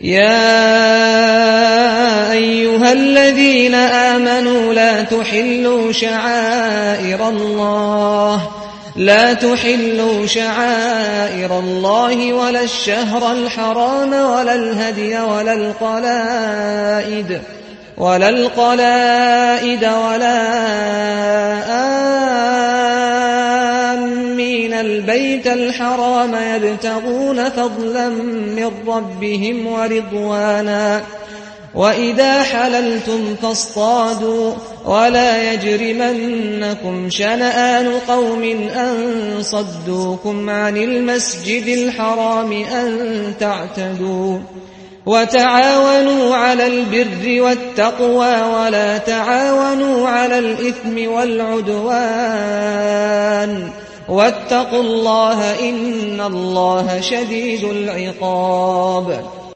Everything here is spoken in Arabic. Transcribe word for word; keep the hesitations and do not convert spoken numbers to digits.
يا أيها الذين آمنوا لا تحلوا شعائر الله لا تحلوا شعائر الله ولا الشهر الحرام ولا الهدي ولا القلائد ولا القلائد ولا آمين البيت الحرام يبتغون فضلا من ربهم ورضوانا وإذا حللتم فاصطادوا ولا يجرمنكم شنآن قوم أن صدوكم عن المسجد الحرام أن تعتدوا وتعاونوا على البر والتقوى ولا تعاونوا على الإثم والعدوان واتقوا الله إن الله شديد العقاب